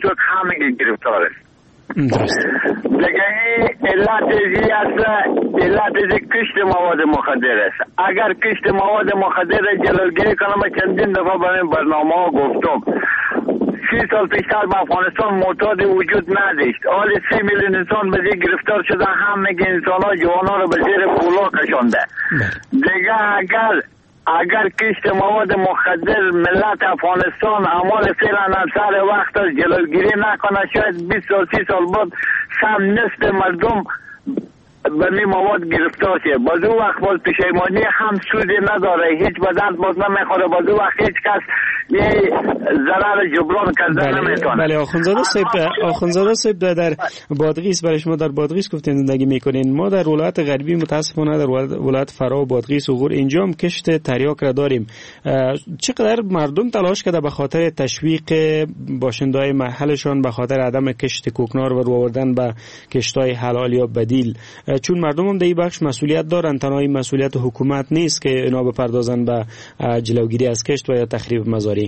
سوک همه گرفتار است. دیگه علت ازی است، علت ازی کشت مواد مخدر است. اگر کشت مواد مخدر جلوگیری کنم، چندین دفعه برنامه ها گفتم 30 سال پیشتر به افغانستان معتاد وجود نداشت. حال 3 میلیون انسان به زیر گرفتار شده، همه انسان ها جوان ها رو به زیر پولا کشانده. دیگه اگر کشت مواد مخدر ملت افغانستان اعمال فعلا سر وقت از جلوگیری نکنه، شاید 20 سال 30 سال بعد سم نصف مردم به می مواد گرفتار شه. باز او وقت باز پشیمانی هم سودی نداره، هیچ بدن باز نمیخوره، باز او وقت هیچ کس یه ضرر جبران کردن نمیتونه. بله آخوندزاده صاحب در بادغیس، برای شما در بادغیس گفتین زندگی میکنین. ما در ولایت غربی متاسفانه در ولایت فرا و بادغیس و غور اینجا هم کشت تریاک را داریم. چقدر مردم تلاش کرده به خاطر تشویق باشنده‌های محلشان به خاطر عدم کشت کوکنار و رو آوردن به کشت‌های حلال یا بدیل، چون مردم هم در این بخش مسئولیت دارن، تنها این مسئولیت حکومت نیست که اینا بپردازن به جلوگیری از کشت و یا تخریب مزارع.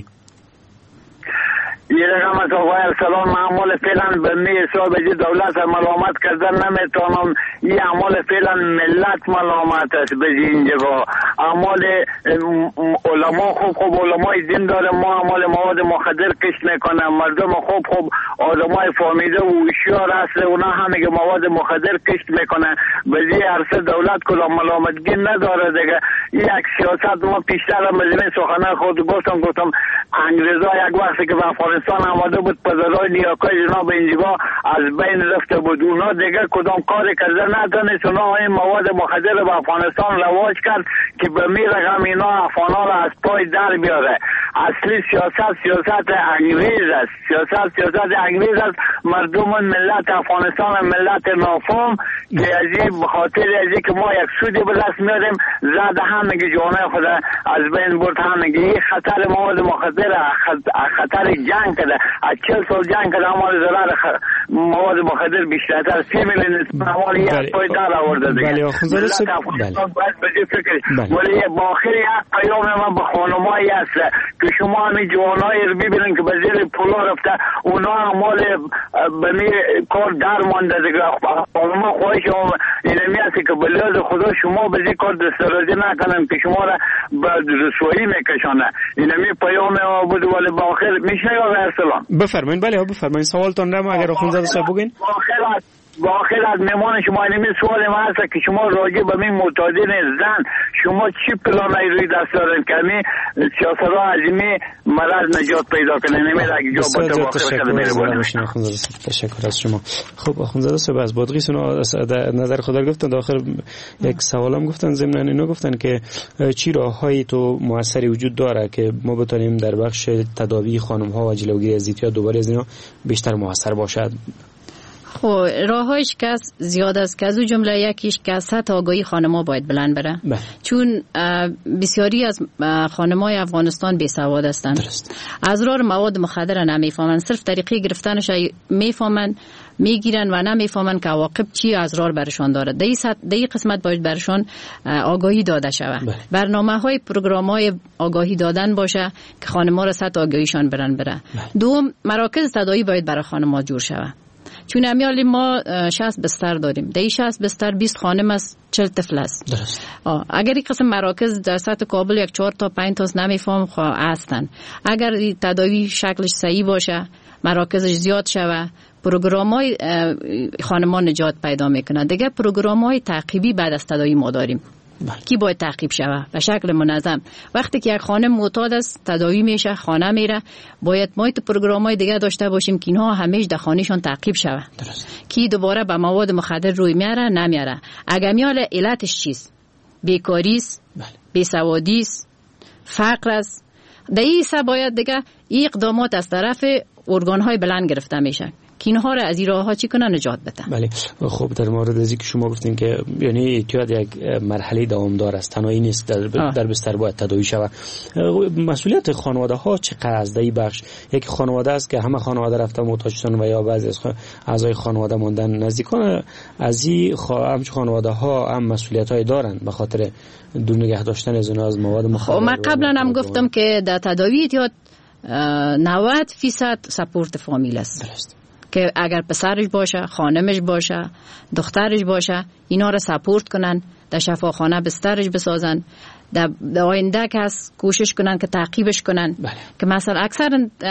یه رقم از آقای ارسلان معمول فعلا به می حساب دولت ملامت کردن نمیتونم. این اعمال فعلا ملت ملامت است به اینجا. اعمال علما خوب علمای دین داره، ما اعمال مواد مخدر کش میکنه. مردم خوب آدمای فهمیده و هوشیار هست، اونا همه مواد مخدر کش میکنه. به این عرصه دولت کلا ملامتگی نداره دیگه. این یک سیاست ما پیشتر هم از سخنان خود گفتم انگریزا یک وقتی که به افغانستان آمده بود پدرای نیاکای جناب اینجا از بین رفته بود. اونا دیگه کدام کاری کرده ندانست. اونا این مواد مخدر به افغانستان رواج کرد که به می رقم اینا افغانا را از پای در بیاره. اصلی سیاست انگریز است. سیاست انگریز است. مردم ملت افغانستان ملت نافهم که از این بخاطر از این که ما یک سودی به دست میاریم زده همگی جوانه خود از بین برد. همگی این خطر مواد مخدر، خطر جنگ کرده. از 40 سال جنگ کرده اما ضرر مواد مخدر بیشتر 30 میلیون اعمال یک پای در آورده دیگه. بله آخوندزاده صاحب باید به فکر ولی باخر یک پیام من به خانمایی است که شما همین جوانایی رو ببینن که به زیر پولا رفته، اونا اعمال به می کار در مانده دیگه. خانما خواهش اینمی است که به لحاظ خدا شما به زیر کار دسترازی نکنن که شما را به رسوایی میکشانه. اینمی پیام بود. ولی باخر میشه یا ارسلان بفرمایید. بله بفرمایید سوالتون رو اگر آخوندزاده صاحب بگین. باخر از مهمان شما اینمی سوال ما هست که شما راجع به این معتادین زن شما چی پلانی روی دست دارین که همین سیاست‌ها از این مرض نجات پیدا کنه؟ نمیره اگه جا باشه باخر تشکر از شما. خب آخوندزاده صاحب از بادغیس نظر خود گفتن. آخر یک سوالم گفتن ضمن اینو گفتن که چی راههایی تو موثری وجود داره که ما بتونیم در بخش تداوی خانم‌ها و جلوگیری از اعتیاد دوباره از اینا بیشتر موثر باشد؟ خب راههایش که زیاد است که از اون جمله یکیش که سطح آگاهی خانم‌ها باید بلند بره. چون بسیاری از خانم‌های افغانستان بیسواد هستند. ازرار مواد مخدر نمیفهمن، صرف طریقه گرفتنش میفهمن، میگیرن و نمیفهمن که عواقب چی ازرار برشان داره. در این قسمت باید برشان آگاهی داده شود. برنامه‌های پروگرام‌های آگاهی دادن باشه که خانم‌ها را سطح آگاهیشان بره. دوم مراکز تداوی باید برای خانم‌ها جور شود. چون امیالی ما 60 بستر داریم، در این 60 بستر 20 خانم است، 40 طفل است. اگر این قسم مراکز در سطح کابل یک 4 تا 5 تاست نمیفهم هستن. اگر تداوی شکلش صحیح باشه، مراکزش زیاد شوه، پروگرام‌های خانمان نجات پیدا میکنن. دیگه پروگرام‌های تعقیبی بعد از تداوی ما داریم کی باید تعقیب شوه به شکل منظم. وقتی که یک خانم معتاد است تداوی میشه، خانه میره، باید ما تو پروگرام‌های دیگه داشته باشیم که اینها همیشه در خانهشون تعقیب شوه کی دوباره به مواد مخدر روی میاره نمیاره. اگر میاله علتش چیست؟ بیکاری است، بیسوادی است، فقر است. در این باید دیگه این اقدامات از طرف ارگان‌های بلند گرفته میشه که اینها را از این راه‌ها چی کنن نجات بدن. بله خب در مورد ازی که شما گفتین که یعنی اعتیاد یک مرحله دوامدار است، تنهایی نیست در بستر باید تداوی شود. مسئولیت خانواده ها چقدر از این بخش؟ یک خانواده است که همه خانواده رفته محتاج شدن و یا بعضی از اعضای خانواده موندن. نزدیکان از این خانواده ها هم مسئولیت های دارن به خاطر دور نگه داشتن از مواد مخدر. من قبلا هم گفتم که در تداوی اعتیاد 90% سپورت فامیل است. که اگر پسرش باشه، خانمش باشه، دخترش باشه، اینا رو سپورت کنن، در شفاخانه بسترش بسازن، در آینده که کوشش کنن که تعقیبش کنن. که مثلا اکثر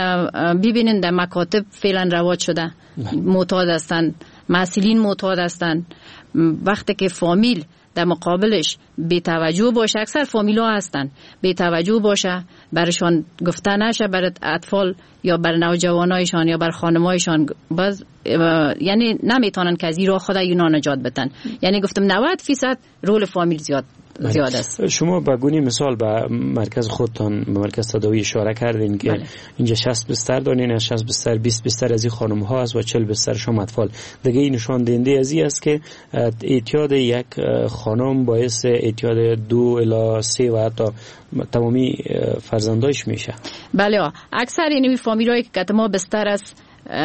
ببینین در مکاتب فعلا رواج شده، معتاد هستن، مسئولین معتاد هستن. وقتی که فامیل در مقابلش بی توجه باشه، اکثر فامیلا هستن بی توجه باشه، برشان گفته نشه، برای اطفال یا بر نوجوانایشان یا بر خانمایشان، باز یعنی نمیتونن که از این راه خود اینا نجات بدن. یعنی گفتم 90% رول فامیل زیاد است. شما با گونی مثال به مرکز خودتان، به مرکز تداوی اشاره کردین که اینجا 60 بستر دارین، از 60 بستر 20 بستر از این خانم ها است و 40 بستر شما اطفال. دیگه این نشان دهنده از این است که اعتیاد یک خانم باعث اعتیاد 2 الی 3 و حتی تمامی فرزندایش میشه. بله، اکثر این فامیلایی که ما بستر است،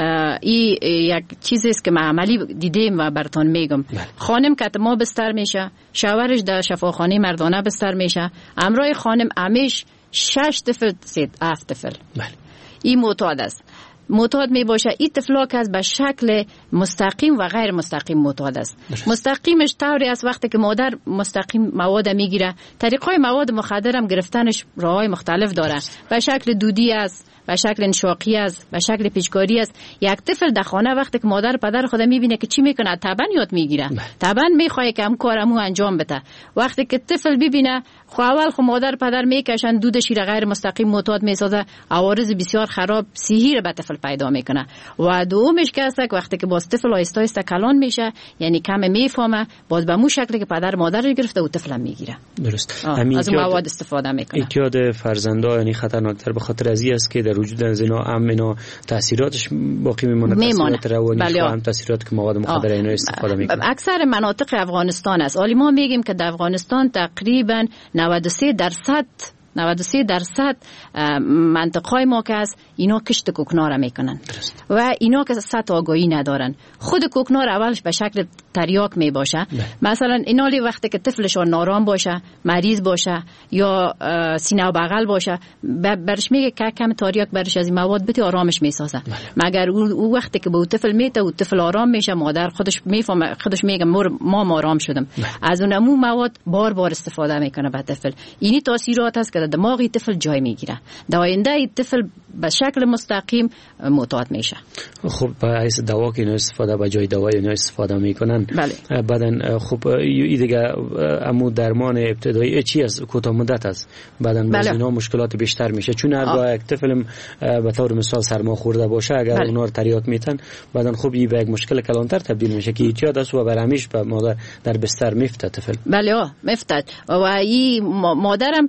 این یک چیزی است که من عملی دیدم و براتون میگم. خانم که ما بستر میشه، شوهرش در شفاخانه مردانه بستر میشه، همراه خانم همیش 6 طفل 7 طفل. این معتاد است. معتاد می باشه. این طفلا که از به شکل مستقیم و غیر مستقیم معتاد است. مستقیمش طوری است وقتی که مادر مستقیم مواد میگیره، طریقای مواد مخدر هم گرفتنش راههای مختلف داره. به شکل دودی است، به شکل انشاقی است، به شکل پیچکاری است. یک طفل در خانه وقتی که مادر پدر خود میبینه که چی میکنه، طبعا یاد میگیره، طبعا میخواد که هم کارمو انجام بده. وقتی که طفل ببینه خو اول خو مادر پدر میکشن دودشی را غیر مستقیم معتاد میسازه، عوارض بسیار خراب صحی را به طفل پیدا میکنه. و دومش که است وقتی که باز طفل آهسته آهسته کلان میشه، یعنی کم میفهمه، باز به مو شکلی که پدر مادر رو گرفته و طفل هم میگیره. درست. از مواد استفاده میکنه. اعتیاد فرزندا یعنی خطرناکتر به خاطر از این است که در وجود از اینا اینا تاثیراتش باقی میمونه، تاثیرات روانی و هم تاثیرات که مواد مخدر اینا استفاده میکنه. اکثر مناطق افغانستان است. ولی ما میگیم که در افغانستان تقریبا 93% منطقه‌های ما که است اینا کشت کوکنار میکنن و اینا که سطح آگاهی ندارن. خود کوکنار اولش به شکل تریاک می باشه. مثلا اینالی وقتی که طفلشون نارام باشه، مریض باشه یا سینه و بغل باشه، برش میگه که کم تریاک برش از این مواد بده آرامش میسازه. مگر او وقتی که به او طفل میته و طفل آرام میشه، مادر خودش میفهمه، خودش میگه ما آرام شدم. از اونمو مواد بار بار استفاده میکنه به طفل. اینی تاثیرات است که در دماغی طفل جای میگیره. در آینده این طفل به شکل مستقیم معتاد میشه. خب باعث دوا که اینا استفاده به جای دوا اینا استفاده میکنن. بعدن خب این دیگه امو درمان ابتدایی چی است؟ کوتاه مدت است. بعدن باز اینا مشکلات بیشتر میشه، چون هرگاه یک طفل به طور مثال سرما خورده باشه، اگر اونا رو تریاک میتن، بعدن خب این به یک مشکل کلانتر تبدیل میشه که اعتیاد است و برهمیش به مادر در بستر میفته طفل. بله میفته. و این مادرم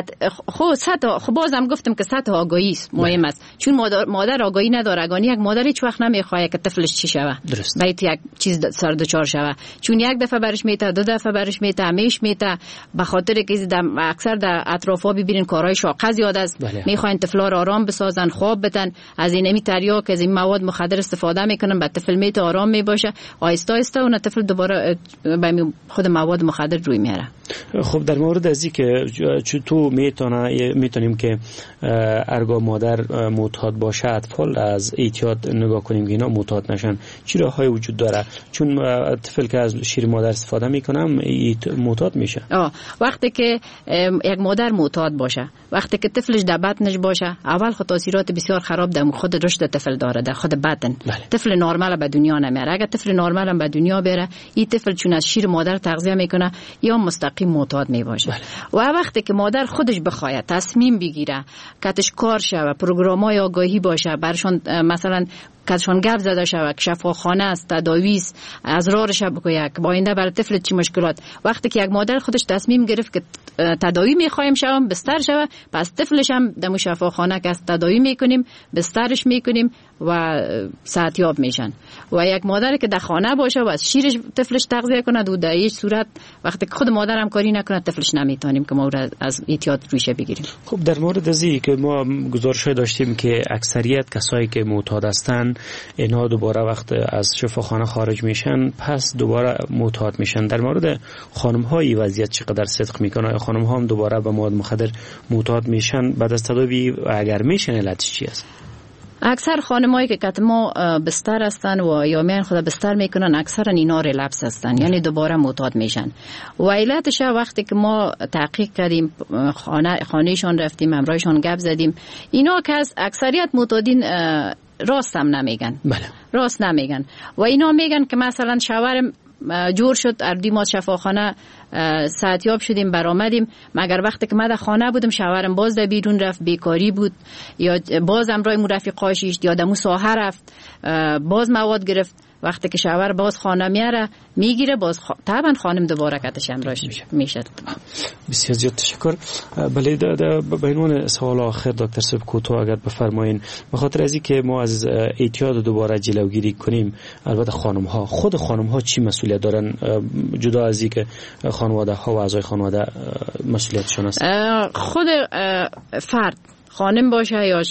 خب بازم گفتم که سطح آگاهی مهم است، چون مادر آگاهی نداره. اگه یک مادر هیچ وقت نمیخواد که طفلش چی شوه، باید یک چیز سر دچار شوه، چون یک دفعه برش میته، 2 دفعه برش میته، همیش میته، به خاطر که اکثر در اطرافا ببینین کارهای شاقه زیاد است. میخواین طفلا را آرام بسازن، خواب بدن، از این تریاک، از این مواد مخدر استفاده میکنن، بعد طفل میته آرام میباشه، آهسته آهسته اون طفل دوباره به خود مواد مخدر روی میاره. خب در مورد از این که تو میتونیم که ارگاه مادر معتاد باشه، اطفال از اعتیاد نگاه کنیم که اینا معتاد نشن، چی راههای وجود داره؟ چون طفل که از شیر مادر استفاده میکنم معتاد میشه. وقتی که یک مادر معتاد باشه، وقتی که طفلش در بطنش باشه، اول خود تاثیرات بسیار خراب در خود رشد طفل داره، در خود بطن. طفل نرمال به دنیا نمیاره. اگر طفل نرمال به دنیا بره، این طفل چون از شیر مادر تغذیه میکنه یا مستقیم معتاد میباشه. و وقتی که مادر خودش بخواد تصمیم بگیره، کاتش کار شوه، پروگرام‌های آگاهی باشه، برشون مثلا کاتشون گپ زده شوه که شفاخانه است، تداوی است، از راهش بگوید که با آینده برای طفل چی مشکلات. وقتی که یک مادر خودش تصمیم گرفت که تداوی میخوایم شوم، بستر شوه، پس طفلش هم در شفاخانه که است تداوی میکنیم، بسترش میکنیم و صحتیاب میشن. و یک مادر که در خانه باشه و از شیرش طفلش تغذیه کنه و در هیچ صورت وقتی که خود مادر هم کاری نکنه طفلش نمیتونیم که ما از احتیاط روش بگیریم. خب در مورد ازی که ما گزارش داشتیم که اکثریت کسایی که معتاد هستن اینا دوباره وقت از شفاخانه خارج میشن پس دوباره معتاد میشن. در مورد خانم های وضعیت چقدر صدق میکنه؟ خانم ها هم دوباره به مواد مخدر معتاد میشن بعد از تداوی؟ اگر میشن علتش چی است؟ اکثر خانمایی که ما بستر هستن و یا میان خود بستر میکنن اکثرا اینا ریلپس هستن، یعنی دوباره معتاد میشن. و علتش وقتی که ما تحقیق کردیم، خانهشان رفتیم، همراهشان گپ زدیم، اینا که از اکثریت معتادین راست هم نمیگن. بله. راست نمیگن و اینا میگن که مثلا شوهرم جور شد اردی ما شفاخانه صحتیاب شدیم برآمدیم، مگر وقتی که من در خانه بودم شوهرم باز در بیرون رفت، بیکاری بود یا باز امرای مو رفیقاشیش یا دمو ساحه رفت باز مواد گرفت. وقتی که شوهر باز خانه میاره میگیره باز طبعا خانم دوباره کتش امراش میشه. بسیار زیاد تشکر. بله به عنوان سوال آخر دکتر صاحب کوتاه اگر بفرمایین، به خاطر ازی که ما از اعتیاد دوباره جلوگیری کنیم، البته خود خانم ها چی مسئولیت دارن جدا از اینکه خانواده ها و اعضای خانواده مسئولیتشون است؟ خود فرد خانم باشه یا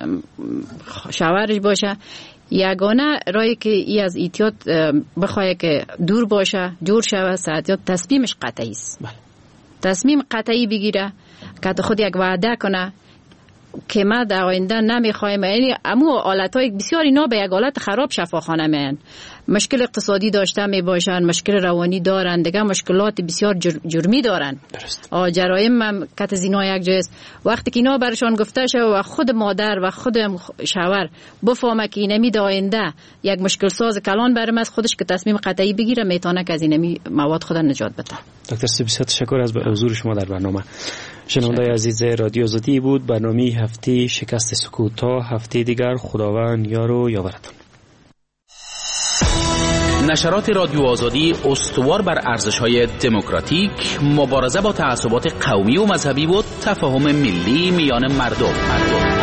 شوهرش باشه، یگانه رایی که ای از اعتیاد بخواه که دور باشه، جور شوه، صحتیاب، تصمیمش قطعی است. تصمیم قطعی بگیره که خود یک وعده کنه که ما در آینده نمیخوایم، یعنی امو حالتهای بسیار اینا به یک حالت خراب شفاخانه میان، مشکل اقتصادی داشته می باشن، مشکل روانی دارن، دیگه مشکلات بسیار جرمی دارن، جرایم هم کت زینا یک جاست. وقتی که اینا برشان گفته شه و خود مادر و خود شوهر بفهمه که اینمی در آینده یک مشکل ساز کلان برم از خودش که تصمیم قطعی بگیره، میتونه که از اینمی مواد خود نجات بده. دکتر صاحب بسیار تشکر از حضور شما در برنامه. شنونده عزیز رادیو آزادی بود برنامه هفته شکست سکوت. تا هفته دیگر خداوند یار و یاورتان. نشرات رادیو آزادی استوار بر ارزش‌های دموکراتیک، مبارزه با تعصبات قومی و مذهبی و تفاهم ملی میان مردم.